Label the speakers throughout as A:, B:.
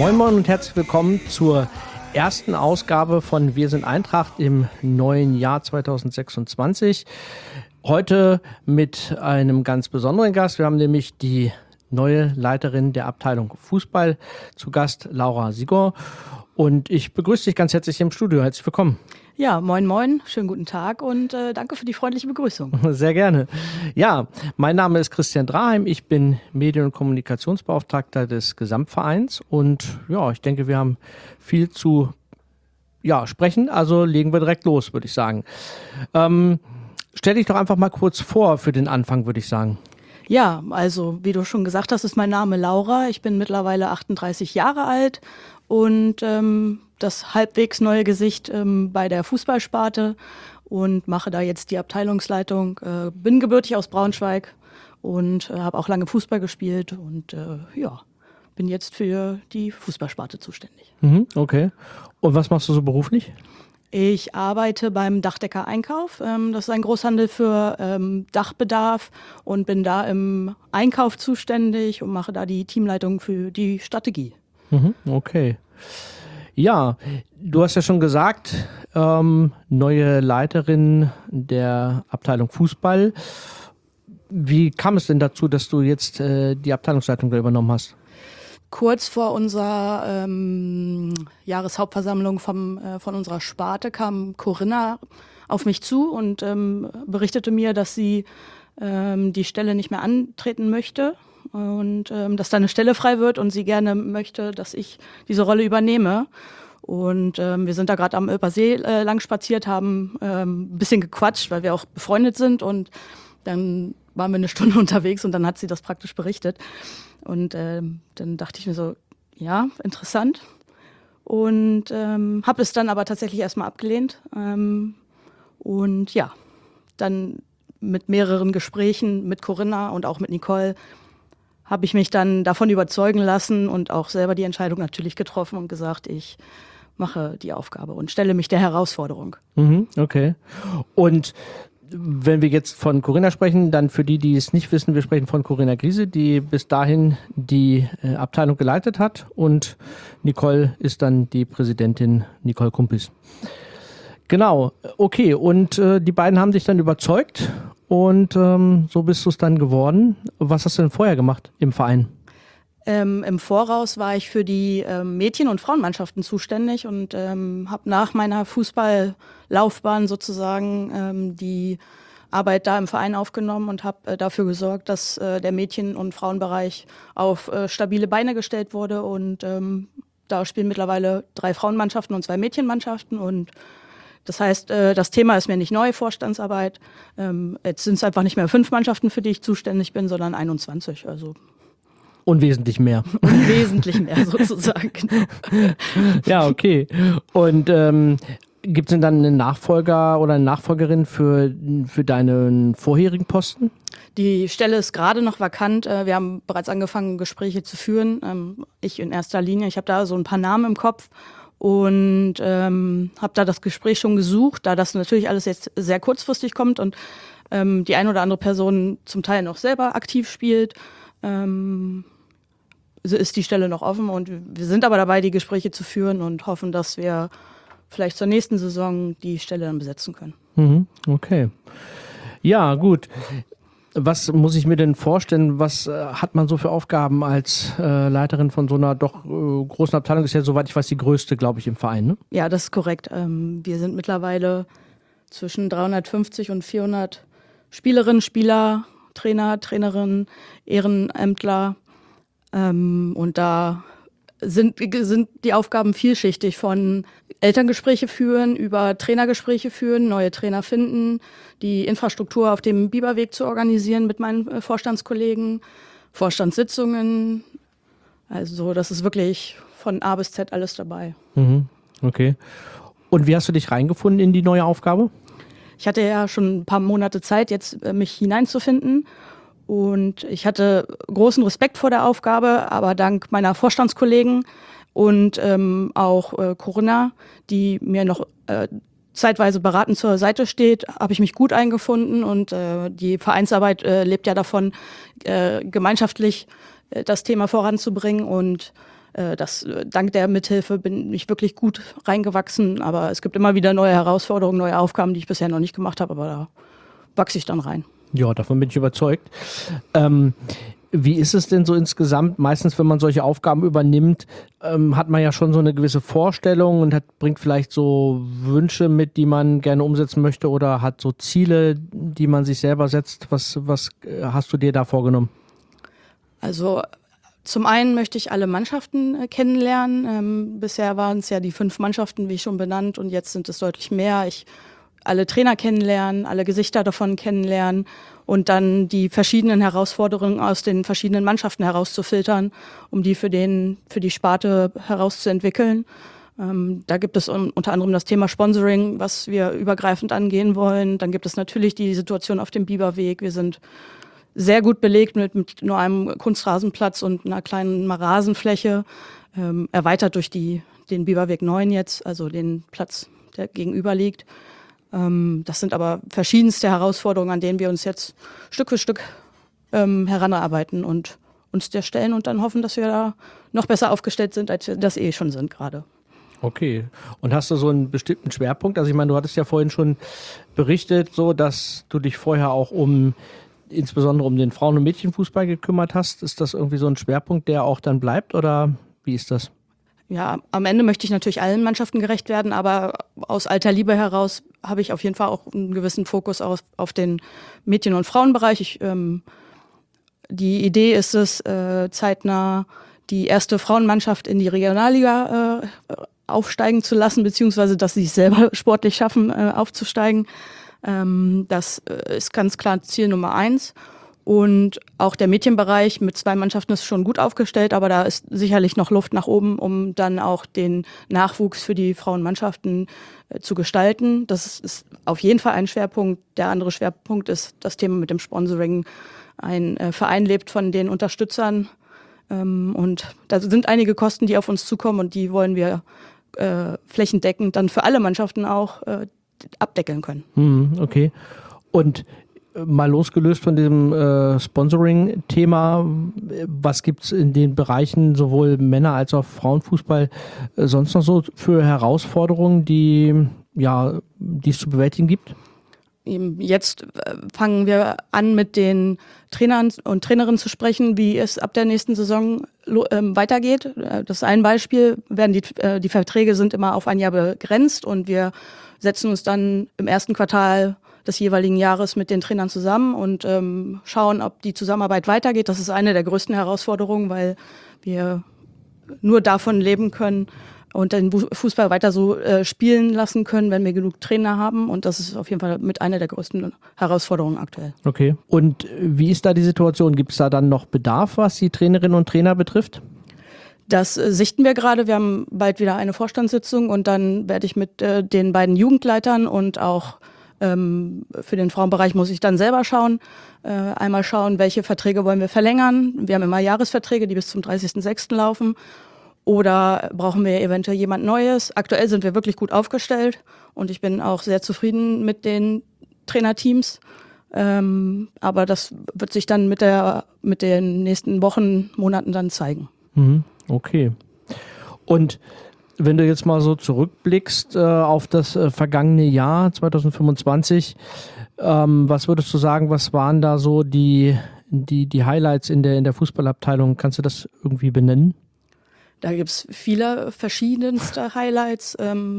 A: Moin Moin und herzlich willkommen zur ersten Ausgabe von Wir sind Eintracht im neuen Jahr 2026. Heute mit einem ganz besonderen Gast. Wir haben nämlich die neue Leiterin der Abteilung Fußball zu Gast, Laura Sigor. Und ich begrüße dich ganz herzlich im Studio. Herzlich willkommen.
B: Ja, moin moin, schönen guten Tag und danke für die freundliche Begrüßung.
A: Sehr gerne. Ja, mein Name ist Christian Draheim, ich bin Medien- und Kommunikationsbeauftragter des Gesamtvereins und ja, ich denke, wir haben viel zu sprechen, also legen wir direkt los, würde ich sagen. Stell dich doch einfach mal kurz vor für den Anfang, würde ich sagen.
B: Ja, also wie du schon gesagt hast, ist mein Name Laura, ich bin mittlerweile 38 Jahre alt und das halbwegs neue Gesicht bei der Fußballsparte und mache da jetzt die Abteilungsleitung. Bin gebürtig aus Braunschweig und habe auch lange Fußball gespielt und bin jetzt für die Fußballsparte zuständig.
A: Okay. Und was machst du so beruflich?
B: Ich arbeite beim Dachdecker Einkauf. Das ist ein Großhandel für Dachbedarf und bin da im Einkauf zuständig und mache da die Teamleitung für die Strategie.
A: Okay. Ja, du hast ja schon gesagt, neue Leiterin der Abteilung Fußball. Wie kam es denn dazu, dass du jetzt die Abteilungsleitung da übernommen hast?
B: Kurz vor unserer Jahreshauptversammlung von unserer Sparte kam Corinna auf mich zu und berichtete mir, dass sie die Stelle nicht mehr antreten möchte und dass da eine Stelle frei wird und sie gerne möchte, dass ich diese Rolle übernehme. Und wir sind da gerade am Öpersee lang spaziert, haben ein bisschen gequatscht, weil wir auch befreundet sind und dann waren wir eine Stunde unterwegs und dann hat sie das praktisch berichtet. Und dann dachte ich mir so, ja, interessant. Und habe es dann aber tatsächlich erstmal abgelehnt. Und ja, dann mit mehreren Gesprächen mit Corinna und auch mit Nicole habe ich mich dann davon überzeugen lassen und auch selber die Entscheidung natürlich getroffen und gesagt, ich mache die Aufgabe und stelle mich der Herausforderung.
A: Okay. Und wenn wir jetzt von Corinna sprechen, dann für die, die es nicht wissen, wir sprechen von Corinna Griese, die bis dahin die Abteilung geleitet hat und Nicole ist dann die Präsidentin, Nicole Kumpis. Genau, okay. Und die beiden haben dich dann überzeugt und so bist du es dann geworden. Was hast du denn vorher gemacht im Verein?
B: Im Voraus war ich für die Mädchen- und Frauenmannschaften zuständig und habe nach meiner Fußballlaufbahn sozusagen die Arbeit da im Verein aufgenommen und habe dafür gesorgt, dass der Mädchen- und Frauenbereich auf stabile Beine gestellt wurde. Und da spielen mittlerweile 3 Frauenmannschaften und 2 Mädchenmannschaften. Und das heißt, das Thema ist mir nicht neu, Vorstandsarbeit. Jetzt sind es einfach nicht mehr 5 Mannschaften, für die ich zuständig bin, sondern 21. Also
A: Unwesentlich mehr.
B: Unwesentlich mehr sozusagen.
A: Ja, okay. Und gibt es denn dann einen Nachfolger oder eine Nachfolgerin für deinen vorherigen Posten?
B: Die Stelle ist gerade noch vakant. Wir haben bereits angefangen, Gespräche zu führen. Ich in erster Linie. Ich habe da so ein paar Namen im Kopf und habe da das Gespräch schon gesucht, da das natürlich alles jetzt sehr kurzfristig kommt und die eine oder andere Person zum Teil noch selber aktiv spielt. Ist die Stelle noch offen und wir sind aber dabei, die Gespräche zu führen und hoffen, dass wir vielleicht zur nächsten Saison die Stelle dann besetzen können.
A: Okay. Ja, gut. Was muss ich mir denn vorstellen? Was hat man so für Aufgaben als Leiterin von so einer doch großen Abteilung? Ist ja, soweit ich weiß, die größte, glaube ich, im Verein, ne?
B: Ja, das ist korrekt. Wir sind mittlerweile zwischen 350 und 400 Spielerinnen, Spieler, Trainer, Trainerinnen, Ehrenämtler. Und da sind die Aufgaben vielschichtig, von Elterngespräche führen, über Trainergespräche führen, neue Trainer finden, die Infrastruktur auf dem Biberweg zu organisieren mit meinen Vorstandskollegen, Vorstandssitzungen. Also das ist wirklich von A bis Z alles dabei.
A: Okay. Und wie hast du dich reingefunden in die neue Aufgabe?
B: Ich hatte ja schon ein paar Monate Zeit, jetzt mich hineinzufinden. Und ich hatte großen Respekt vor der Aufgabe, aber dank meiner Vorstandskollegen und auch Corinna, die mir noch zeitweise beratend zur Seite steht, habe ich mich gut eingefunden und die Vereinsarbeit lebt ja davon, gemeinschaftlich das Thema voranzubringen und Dank der Mithilfe bin ich wirklich gut reingewachsen, aber es gibt immer wieder neue Herausforderungen, neue Aufgaben, die ich bisher noch nicht gemacht habe, aber da wachse ich dann rein.
A: Ja, davon bin ich überzeugt. Wie ist es denn so insgesamt? Meistens, wenn man solche Aufgaben übernimmt, hat man ja schon so eine gewisse Vorstellung und bringt vielleicht so Wünsche mit, die man gerne umsetzen möchte oder hat so Ziele, die man sich selber setzt. Was hast du dir da vorgenommen?
B: Also zum einen möchte ich alle Mannschaften kennenlernen. Bisher waren es ja die 5 Mannschaften, wie schon benannt, und jetzt sind es deutlich mehr. Alle Trainer kennenlernen, alle Gesichter davon kennenlernen und dann die verschiedenen Herausforderungen aus den verschiedenen Mannschaften herauszufiltern, um die für die Sparte herauszuentwickeln. Da gibt es unter anderem das Thema Sponsoring, was wir übergreifend angehen wollen. Dann gibt es natürlich die Situation auf dem Biberweg. Wir sind sehr gut belegt mit nur einem Kunstrasenplatz und einer kleinen Rasenfläche, erweitert durch den Biberweg 9 jetzt, also den Platz, der gegenüber liegt. Das sind aber verschiedenste Herausforderungen, an denen wir uns jetzt Stück für Stück heranarbeiten und uns der stellen und dann hoffen, dass wir da noch besser aufgestellt sind, als wir das schon sind gerade.
A: Okay. Und hast du so einen bestimmten Schwerpunkt? Also ich meine, du hattest ja vorhin schon berichtet, so dass du dich vorher auch insbesondere um den Frauen- und Mädchenfußball gekümmert hast. Ist das irgendwie so ein Schwerpunkt, der auch dann bleibt oder wie ist das?
B: Ja, am Ende möchte ich natürlich allen Mannschaften gerecht werden, aber aus alter Liebe heraus habe ich auf jeden Fall auch einen gewissen Fokus auf den Mädchen- und Frauenbereich. Die Idee ist es, zeitnah die erste Frauenmannschaft in die Regionalliga aufsteigen zu lassen, beziehungsweise dass sie es selber sportlich schaffen, aufzusteigen. Das ist ganz klar Ziel Nummer 1. Und auch der Mädchenbereich mit 2 Mannschaften ist schon gut aufgestellt, aber da ist sicherlich noch Luft nach oben, um dann auch den Nachwuchs für die Frauenmannschaften zu gestalten. Das ist auf jeden Fall ein Schwerpunkt. Der andere Schwerpunkt ist das Thema mit dem Sponsoring. Ein Verein lebt von den Unterstützern und da sind einige Kosten, die auf uns zukommen und die wollen wir flächendeckend dann für alle Mannschaften auch abdeckeln können.
A: Okay. Und mal losgelöst von diesem Sponsoring-Thema, was gibt es in den Bereichen sowohl Männer- als auch Frauenfußball sonst noch so für Herausforderungen, die es zu bewältigen gibt?
B: Jetzt fangen wir an, mit den Trainern und Trainerinnen zu sprechen, wie es ab der nächsten Saison weitergeht. Das ist ein Beispiel. Die Verträge sind immer auf ein Jahr begrenzt und wir setzen uns dann im ersten Quartal des jeweiligen Jahres mit den Trainern zusammen und schauen, ob die Zusammenarbeit weitergeht. Das ist eine der größten Herausforderungen, weil wir nur davon leben können und den Fußball weiter so spielen lassen können, wenn wir genug Trainer haben. Und das ist auf jeden Fall mit einer der größten Herausforderungen aktuell.
A: Okay. Und wie ist da die Situation? Gibt es da dann noch Bedarf, was die Trainerinnen und Trainer betrifft?
B: Das sichten wir gerade. Wir haben bald wieder eine Vorstandssitzung und dann werde ich mit den beiden Jugendleitern und auch für den Frauenbereich muss ich dann selber schauen. Einmal schauen, welche Verträge wollen wir verlängern. Wir haben immer Jahresverträge, die bis zum 30.06. laufen. Oder brauchen wir eventuell jemand Neues? Aktuell sind wir wirklich gut aufgestellt und ich bin auch sehr zufrieden mit den Trainerteams. Aber das wird sich dann mit den nächsten Wochen, Monaten dann zeigen.
A: Okay. Und wenn du jetzt mal so zurückblickst auf das vergangene Jahr 2025, was würdest du sagen, was waren da so die Highlights in der Fußballabteilung? Kannst du das irgendwie benennen?
B: Da gibt es viele verschiedenste Highlights,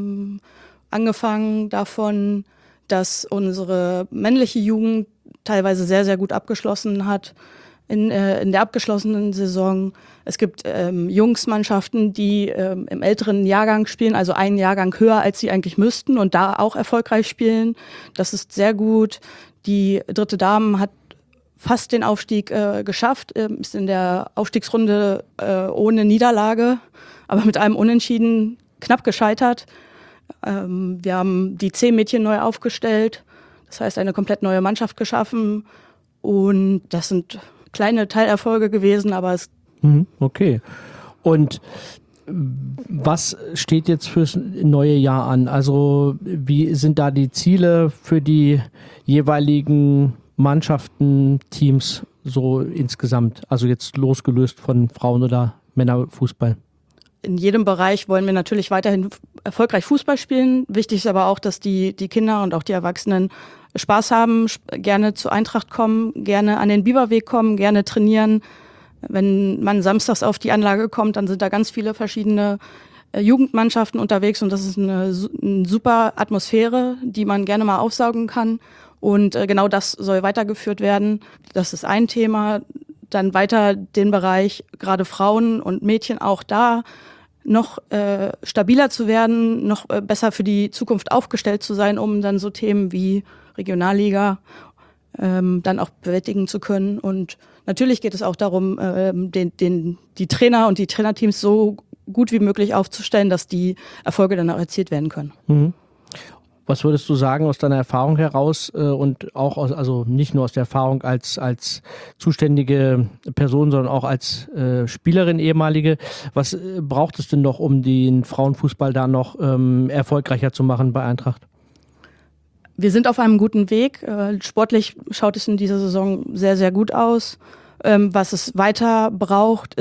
B: angefangen davon, dass unsere männliche Jugend teilweise sehr, sehr gut abgeschlossen hat in der abgeschlossenen Saison. Es gibt Jungsmannschaften, die im älteren Jahrgang spielen, also einen Jahrgang höher, als sie eigentlich müssten und da auch erfolgreich spielen. Das ist sehr gut. Die dritte Damen hat fast den Aufstieg geschafft, ist in der Aufstiegsrunde ohne Niederlage, aber mit einem Unentschieden knapp gescheitert. Wir haben die C-Mädchen neu aufgestellt, das heißt eine komplett neue Mannschaft geschaffen und das sind kleine Teilerfolge gewesen, aber es...
A: Okay. Und was steht jetzt fürs neue Jahr an? Also wie sind da die Ziele für die jeweiligen Mannschaften, Teams so insgesamt? Also jetzt losgelöst von Frauen- oder Männerfußball.
B: in jedem Bereich wollen wir natürlich weiterhin erfolgreich Fußball spielen. Wichtig ist aber auch, dass die Kinder und auch die Erwachsenen Spaß haben, gerne zur Eintracht kommen, gerne an den Biberweg kommen, gerne trainieren. Wenn man samstags auf die Anlage kommt, dann sind da ganz viele verschiedene Jugendmannschaften unterwegs und das ist eine super Atmosphäre, die man gerne mal aufsaugen kann. Und genau das soll weitergeführt werden. Das ist ein Thema. Dann weiter den Bereich, gerade Frauen und Mädchen auch da noch stabiler zu werden, noch besser für die Zukunft aufgestellt zu sein, um dann so Themen wie Regionalliga dann auch bewältigen zu können. Und natürlich geht es auch darum, die Trainer und die Trainerteams so gut wie möglich aufzustellen, dass die Erfolge dann auch erzielt werden können.
A: Mhm. Was würdest du sagen aus deiner Erfahrung heraus und auch also nicht nur aus der Erfahrung als zuständige Person, sondern auch als Spielerin ehemalige, was braucht es denn noch, um den Frauenfußball da noch erfolgreicher zu machen bei Eintracht?
B: Wir sind auf einem guten Weg. Sportlich schaut es in dieser Saison sehr, sehr gut aus. Was es weiter braucht,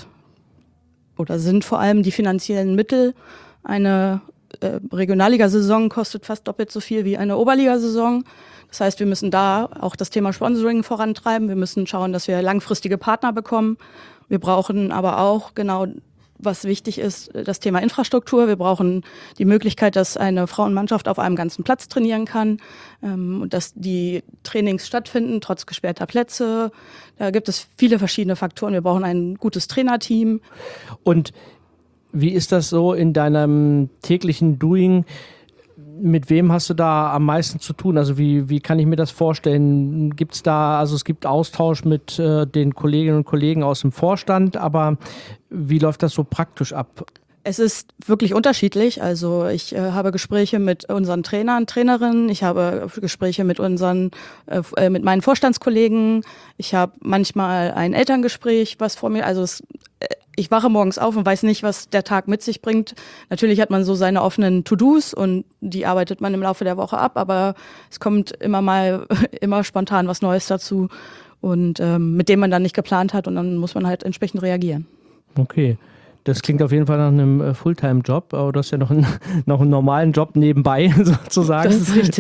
B: sind vor allem die finanziellen Mittel. Eine Regionalliga-Saison kostet fast doppelt so viel wie eine Oberliga-Saison. Das heißt, wir müssen da auch das Thema Sponsoring vorantreiben. Wir müssen schauen, dass wir langfristige Partner bekommen. Wir brauchen aber auch genau, was wichtig ist, das Thema Infrastruktur. Wir brauchen die Möglichkeit, dass eine Frauenmannschaft auf einem ganzen Platz trainieren kann und dass die Trainings stattfinden, trotz gesperrter Plätze. Da gibt es viele verschiedene Faktoren. Wir brauchen ein gutes Trainerteam.
A: Und wie ist das so in deinem täglichen Doing? Mit wem hast du da am meisten zu tun? Also wie kann ich mir das vorstellen? Es gibt Austausch mit den Kolleginnen und Kollegen aus dem Vorstand, aber wie läuft das so praktisch ab?
B: Es ist wirklich unterschiedlich. Also ich habe Gespräche mit unseren Trainern, Trainerinnen. Ich habe Gespräche mit mit meinen Vorstandskollegen. Ich habe manchmal ein Elterngespräch, was vor mir. Ich wache morgens auf und weiß nicht, was der Tag mit sich bringt. Natürlich hat man so seine offenen To-Dos und die arbeitet man im Laufe der Woche ab. Aber es kommt immer spontan was Neues dazu und mit dem man dann nicht geplant hat und dann muss man halt entsprechend reagieren.
A: Okay. Das klingt auf jeden Fall nach einem Fulltime-Job, aber du hast ja noch einen normalen Job nebenbei sozusagen.
B: Das ist richtig.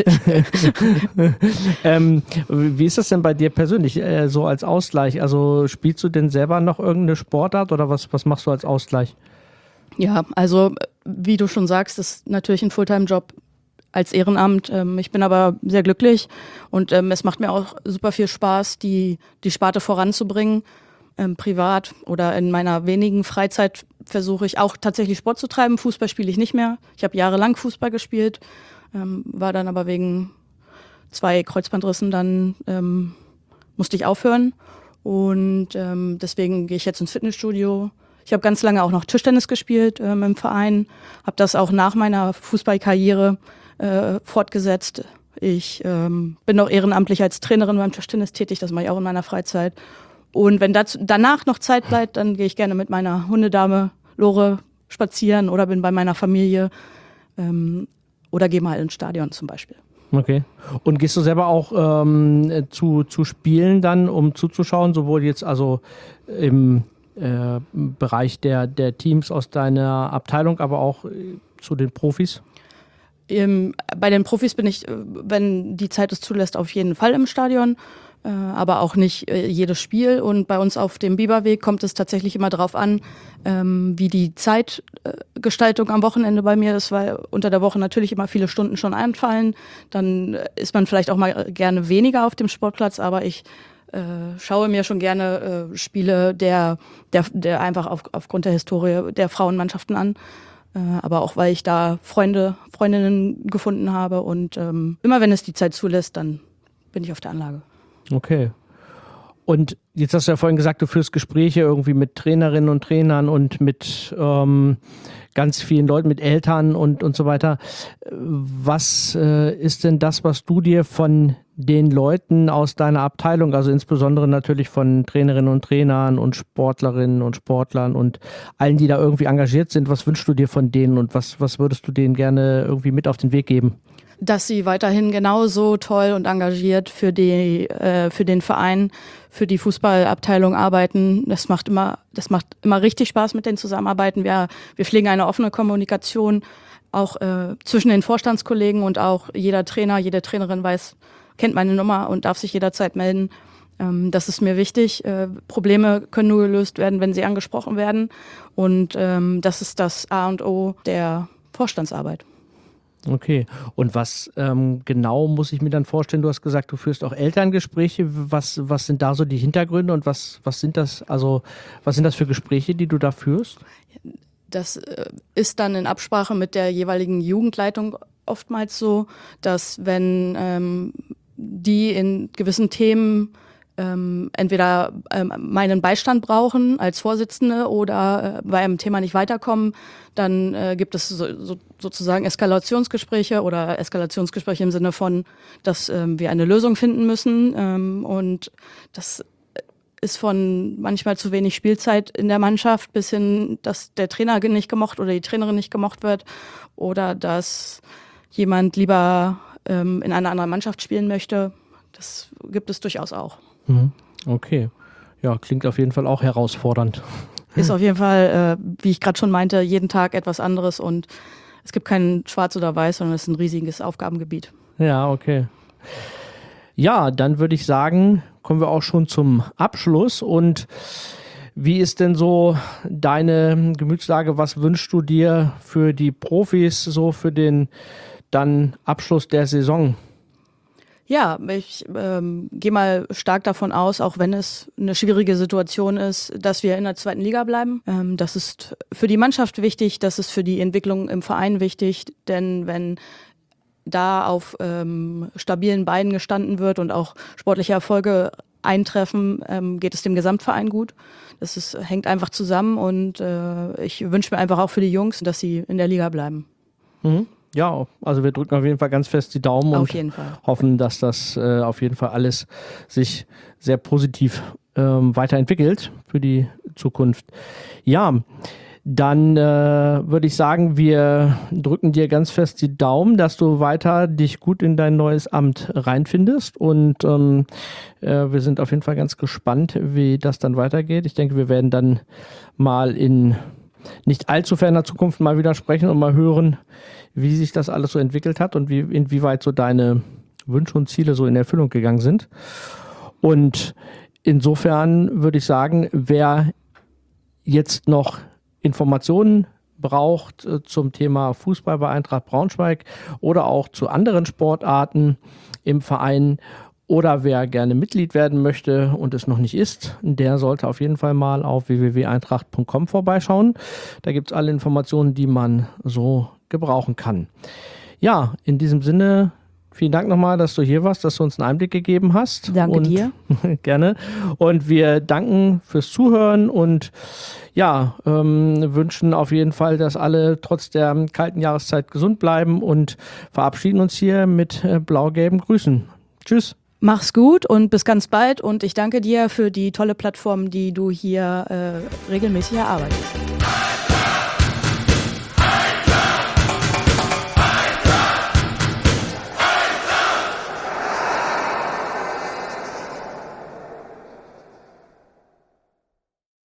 A: Wie ist das denn bei dir persönlich, so als Ausgleich? Also spielst du denn selber noch irgendeine Sportart oder was machst du als Ausgleich?
B: Ja, also wie du schon sagst, ist natürlich ein Fulltime-Job als Ehrenamt. Ich bin aber sehr glücklich und es macht mir auch super viel Spaß, die Sparte voranzubringen. Privat oder in meiner wenigen Freizeit versuche ich auch tatsächlich Sport zu treiben. Fußball spiele ich nicht mehr. Ich habe jahrelang Fußball gespielt, war dann aber wegen 2 Kreuzbandrissen dann musste ich aufhören und deswegen gehe ich jetzt ins Fitnessstudio. Ich habe ganz lange auch noch Tischtennis gespielt im Verein, habe das auch nach meiner Fußballkarriere fortgesetzt. Ich bin noch ehrenamtlich als Trainerin beim Tischtennis tätig, das mache ich auch in meiner Freizeit. Und wenn danach noch Zeit bleibt, dann gehe ich gerne mit meiner Hundedame Lore spazieren oder bin bei meiner Familie oder gehe mal ins Stadion zum Beispiel.
A: Okay. Und gehst du selber auch zu Spielen dann, um zuzuschauen, sowohl jetzt also im Bereich der Teams aus deiner Abteilung, aber auch zu den Profis?
B: Bei den Profis bin ich, wenn die Zeit es zulässt, auf jeden Fall im Stadion. Aber auch nicht jedes Spiel. Und bei uns auf dem Biberweg kommt es tatsächlich immer darauf an, wie die Zeitgestaltung am Wochenende bei mir ist, weil unter der Woche natürlich immer viele Stunden schon anfallen. Dann ist man vielleicht auch mal gerne weniger auf dem Sportplatz, aber ich schaue mir schon gerne Spiele der einfach aufgrund der Historie der Frauenmannschaften an. Aber auch, weil ich da Freundinnen gefunden habe. Und immer wenn es die Zeit zulässt, dann bin ich auf der Anlage.
A: Okay. Und jetzt hast du ja vorhin gesagt, du führst Gespräche irgendwie mit Trainerinnen und Trainern und mit ganz vielen Leuten, mit Eltern und so weiter. Was ist denn das, was du dir von den Leuten aus deiner Abteilung, also insbesondere natürlich von Trainerinnen und Trainern und Sportlerinnen und Sportlern und allen, die da irgendwie engagiert sind, was wünschst du dir von denen und was würdest du denen gerne irgendwie mit auf den Weg geben?
B: dass sie weiterhin genauso toll und engagiert für den Verein, für die Fußballabteilung arbeiten. Das macht immer richtig Spaß, mit denen zusammenarbeiten. Wir pflegen eine offene Kommunikation, auch zwischen den Vorstandskollegen, und auch jeder Trainer, jede Trainerin kennt meine Nummer und darf sich jederzeit melden. Das ist mir wichtig. Probleme können nur gelöst werden, wenn sie angesprochen werden. Und das ist das A und O der Vorstandsarbeit.
A: Okay. Und was genau muss ich mir dann vorstellen? Du hast gesagt, du führst auch Elterngespräche. Was sind da so die Hintergründe und was sind das für Gespräche, die du da führst?
B: Das ist dann in Absprache mit der jeweiligen Jugendleitung oftmals so, dass wenn die in gewissen Themen entweder meinen Beistand brauchen als Vorsitzende oder bei einem Thema nicht weiterkommen, dann gibt es sozusagen Eskalationsgespräche oder Eskalationsgespräche im Sinne von, dass wir eine Lösung finden müssen. Und das ist von manchmal zu wenig Spielzeit in der Mannschaft bis hin, dass der Trainer nicht gemocht oder die Trainerin nicht gemocht wird oder dass jemand lieber in einer anderen Mannschaft spielen möchte. Das gibt es durchaus auch.
A: Okay. Ja, klingt auf jeden Fall auch herausfordernd.
B: Ist auf jeden Fall, wie ich gerade schon meinte, jeden Tag etwas anderes und es gibt kein Schwarz oder Weiß, sondern es ist ein riesiges Aufgabengebiet.
A: Ja, okay. Ja, dann würde ich sagen, kommen wir auch schon zum Abschluss. Und wie ist denn so deine Gemütslage? Was wünschst du dir für die Profis, so für den dann Abschluss der Saison?
B: Ja, ich gehe mal stark davon aus, auch wenn es eine schwierige Situation ist, dass wir in der 2. Liga bleiben. Das ist für die Mannschaft wichtig, das ist für die Entwicklung im Verein wichtig, denn wenn da auf stabilen Beinen gestanden wird und auch sportliche Erfolge eintreffen, geht es dem Gesamtverein gut. Hängt einfach zusammen und ich wünsche mir einfach auch für die Jungs, dass sie in der Liga bleiben.
A: Ja, also wir drücken auf jeden Fall ganz fest die Daumen und hoffen, dass das auf jeden Fall alles sich sehr positiv weiterentwickelt für die Zukunft. Ja, dann würde ich sagen, wir drücken dir ganz fest die Daumen, dass du weiter dich gut in dein neues Amt reinfindest und wir sind auf jeden Fall ganz gespannt, wie das dann weitergeht. Ich denke, wir werden dann mal in nicht allzu ferner Zukunft mal wieder sprechen und mal hören, wie sich das alles so entwickelt hat und inwieweit so deine Wünsche und Ziele so in Erfüllung gegangen sind. Und insofern würde ich sagen, wer jetzt noch Informationen braucht zum Thema Fußball bei Eintracht Braunschweig oder auch zu anderen Sportarten im Verein oder wer gerne Mitglied werden möchte und es noch nicht ist, der sollte auf jeden Fall mal auf www.eintracht.com vorbeischauen. Da gibt es alle Informationen, die man so gebrauchen kann. Ja, in diesem Sinne, vielen Dank nochmal, dass du hier warst, dass du uns einen Einblick gegeben hast.
B: Danke dir.
A: Gerne. Und wir danken fürs Zuhören und ja, wünschen auf jeden Fall, dass alle trotz der kalten Jahreszeit gesund bleiben und verabschieden uns hier mit blau-gelben Grüßen. Tschüss.
B: Mach's gut und bis ganz bald und ich danke dir für die tolle Plattform, die du hier regelmäßig erarbeitest.